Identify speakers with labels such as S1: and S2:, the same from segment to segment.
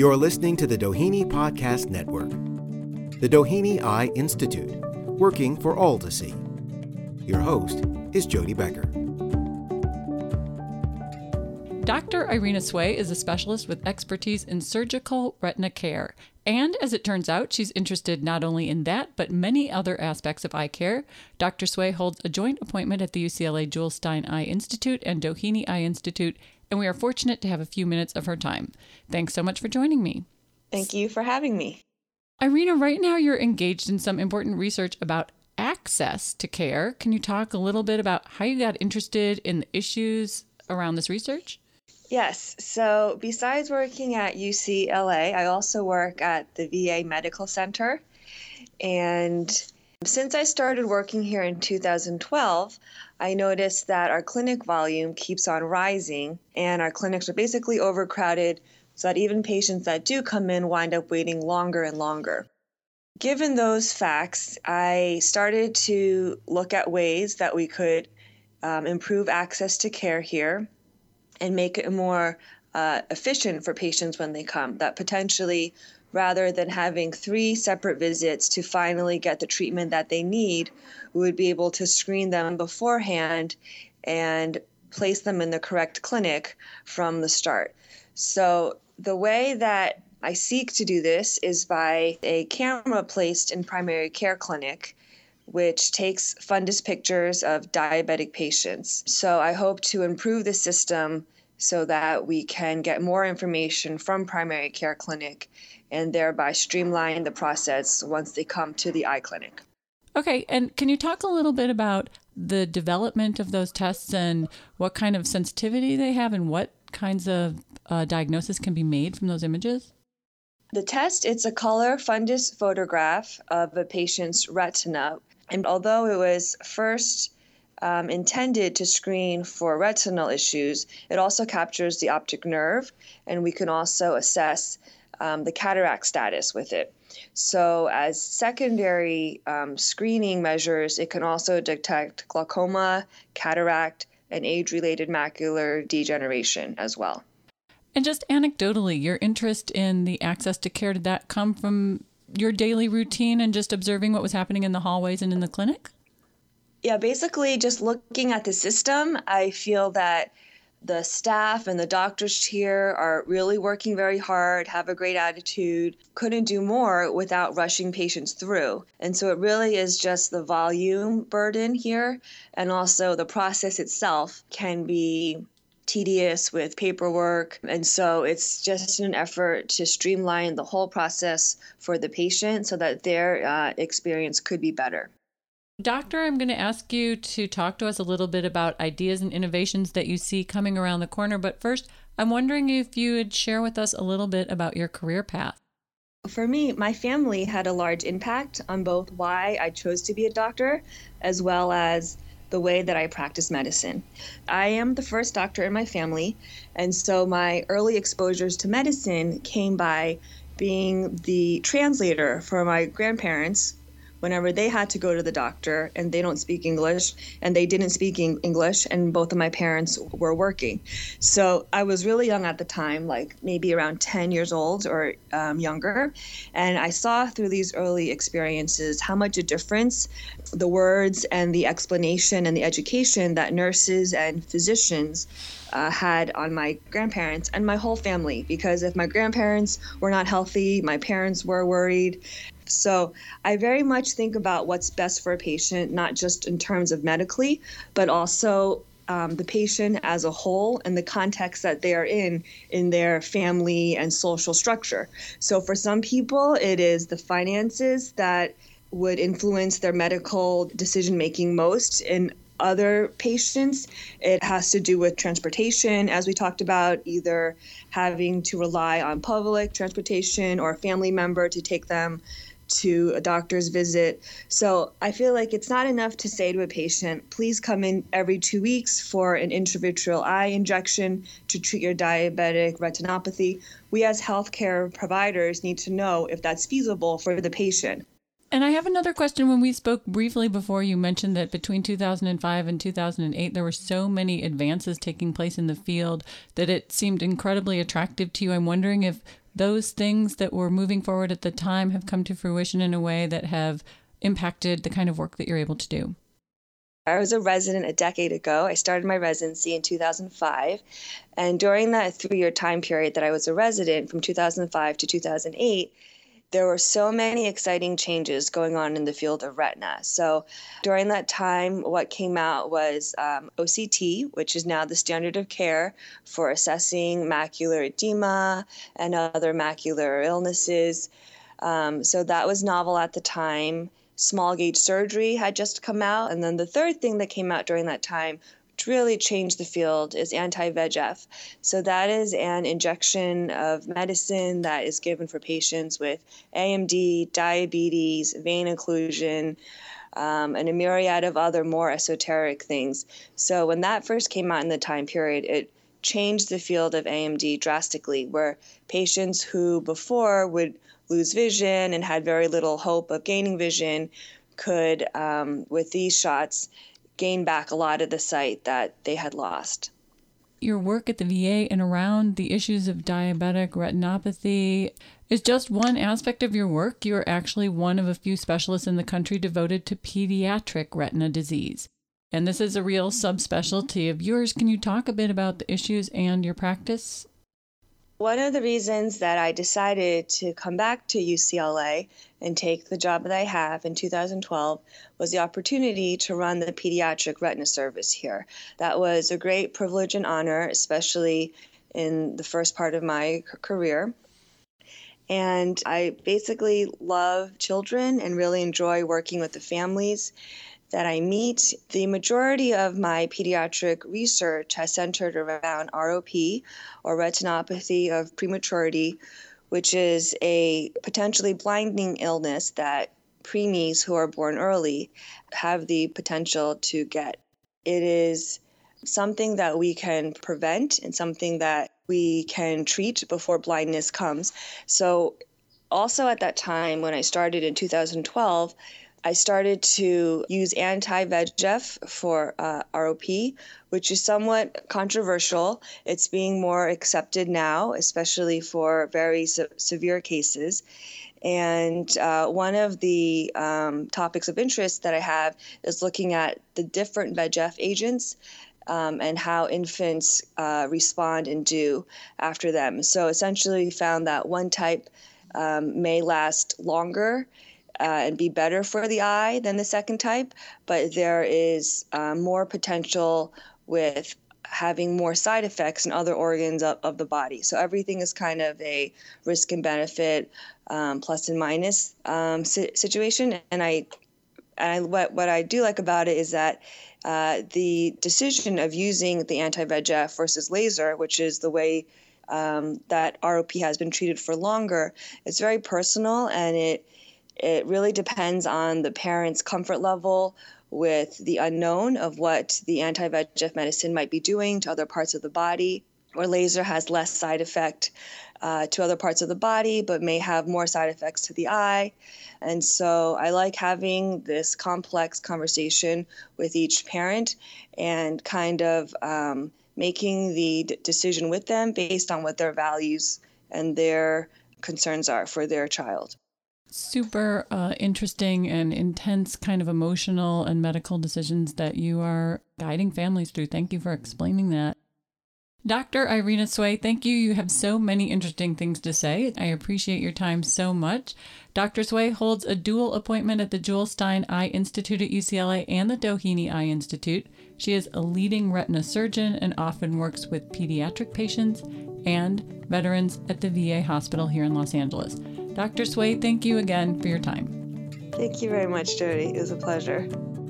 S1: You're listening to the Doheny Podcast Network. The Doheny Eye Institute, working for all to see. Your host is Jody Becker.
S2: Dr. Irina Sway is a specialist with expertise in surgical retina care. And as it turns out, she's interested not only in that, but many other aspects of eye care. Dr. Sway holds a joint appointment at the UCLA Jules Stein Eye Institute and Doheny Eye Institute, and we are fortunate to have a few minutes of her time. Thanks so much for joining me.
S3: Thank you for having me.
S2: Irina, right now you're engaged in some important research about access to care. Can you talk a little bit about how you got interested in the issues around this research?
S3: Yes. So besides working at UCLA, I also work at the VA Medical Center. And since I started working here in 2012, I noticed that our clinic volume keeps on rising and our clinics are basically overcrowded so that even patients that do come in wind up waiting longer and longer. Given those facts, I started to look at ways that we could improve access to care here and make it more efficient for patients when they come, that potentially rather than having 3 separate visits to finally get the treatment that they need, we would be able to screen them beforehand and place them in the correct clinic from the start. So the way that I seek to do this is by a camera placed in primary care clinic, which takes fundus pictures of diabetic patients. So I hope to improve the system so that we can get more information from primary care clinic and thereby streamline the process once they come to the eye clinic.
S2: Okay, and can you talk a little bit about the development of those tests and what kind of sensitivity they have and what kinds of diagnosis can be made from those images?
S3: The test, it's a color fundus photograph of a patient's retina. And although it was first intended to screen for retinal issues, it also captures the optic nerve, and we can also assess the cataract status with it. So as secondary screening measures, it can also detect glaucoma, cataract, and age-related macular degeneration as well.
S2: And just anecdotally, your interest in the access to care, did that come from your daily routine and just observing what was happening in the hallways and in the clinic?
S3: Yeah, basically just looking at the system, I feel that the staff and the doctors here are really working very hard, have a great attitude, couldn't do more without rushing patients through. And so it really is just the volume burden here, and also the process itself can be tedious with paperwork. And so it's just an effort to streamline the whole process for the patient so that their experience could be better.
S2: Doctor, I'm going to ask you to talk to us a little bit about ideas and innovations that you see coming around the corner. But first, I'm wondering if you would share with us a little bit about your career path.
S3: For me, my family had a large impact on both why I chose to be a doctor as well as the way that I practice medicine. I am the first doctor in my family, and so my early exposures to medicine came by being the translator for my grandparents whenever they had to go to the doctor and they don't speak English and they didn't speak English and both of my parents were working. So I was really young at the time, like maybe around 10 years old or younger. And I saw through these early experiences how much a difference the words and the explanation and the education that nurses and physicians had on my grandparents and my whole family. Because if my grandparents were not healthy, my parents were worried. So I very much think about what's best for a patient, not just in terms of medically, but also the patient as a whole and the context that they are in their family and social structure. So for some people, it is the finances that would influence their medical decision-making most. In other patients, it has to do with transportation, as we talked about, either having to rely on public transportation or a family member to take them to a doctor's visit. So I feel like it's not enough to say to a patient, please come in every 2 weeks for an intravitreal eye injection to treat your diabetic retinopathy. We as healthcare providers need to know if that's feasible for the patient.
S2: And I have another question. When we spoke briefly before, you mentioned that between 2005 and 2008, there were so many advances taking place in the field that it seemed incredibly attractive to you. I'm wondering if those things that were moving forward at the time have come to fruition in a way that have impacted the kind of work that you're able to do?
S3: I was a resident a decade ago. I started my residency in 2005. And during that 3-year time period that I was a resident, from 2005 to 2008, there were so many exciting changes going on in the field of retina. So during that time, what came out was OCT, which is now the standard of care for assessing macular edema and other macular illnesses. So that was novel at the time. Small gauge surgery had just come out. And then the third thing that came out during that time, which really changed the field, is anti-VEGF. So that is an injection of medicine that is given for patients with AMD, diabetes, vein occlusion, and a myriad of other more esoteric things. So when that first came out in the time period, it changed the field of AMD drastically, where patients who before would lose vision and had very little hope of gaining vision could, with these shots, gain back a lot of the sight that they had lost.
S2: Your work at the VA and around the issues of diabetic retinopathy is just one aspect of your work. You're actually one of a few specialists in the country devoted to pediatric retina disease. And this is a real subspecialty of yours. Can you talk a bit about the issues and your practice?
S3: One of the reasons that I decided to come back to UCLA and take the job that I have in 2012 was the opportunity to run the pediatric retina service here. That was a great privilege and honor, especially in the first part of my career. And I basically love children and really enjoy working with the families that I meet. The majority of my pediatric research has centered around ROP, or retinopathy of prematurity, which is a potentially blinding illness that preemies who are born early have the potential to get. It is something that we can prevent and something that we can treat before blindness comes. So also at that time, when I started in 2012, I started to use anti-VEGF for ROP, which is somewhat controversial. It's being more accepted now, especially for very severe cases. And one of the topics of interest that I have is looking at the different VEGF agents and how infants respond and do after them. So essentially we found that one type may last longer and be better for the eye than the second type, but there is more potential with having more side effects in other organs of the body. So everything is kind of a risk and benefit, plus and minus situation. And what I do like about it is that the decision of using the anti-VEGF versus laser, which is the way that ROP has been treated for longer, it's very personal, and it really depends on the parent's comfort level with the unknown of what the anti-VEGF medicine might be doing to other parts of the body, or laser has less side effect to other parts of the body, but may have more side effects to the eye. And so I like having this complex conversation with each parent and kind of making the decision with them based on what their values and their concerns are for their child.
S2: Super interesting and intense kind of emotional and medical decisions that you are guiding families through. Thank you for explaining that. Dr. Irina Sway, thank you. You have so many interesting things to say. I appreciate your time so much. Dr. Sway holds a dual appointment at the Jewel Stein Eye Institute at UCLA and the Doheny Eye Institute. She is a leading retina surgeon and often works with pediatric patients and veterans at the VA hospital here in Los Angeles. Dr. Sway, thank you again for your time.
S3: Thank you very much, Jody. It was a pleasure.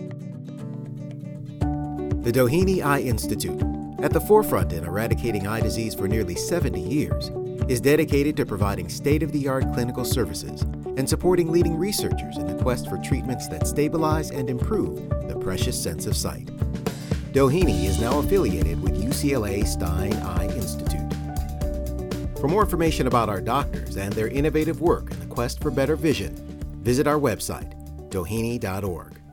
S1: The Doheny Eye Institute, at the forefront in eradicating eye disease for nearly 70 years, is dedicated to providing state-of-the-art clinical services and supporting leading researchers in the quest for treatments that stabilize and improve the precious sense of sight. Doheny is now affiliated with UCLA Stein Eye Institute. For more information about our doctors and their innovative work in the quest for better vision, visit our website, doheny.org.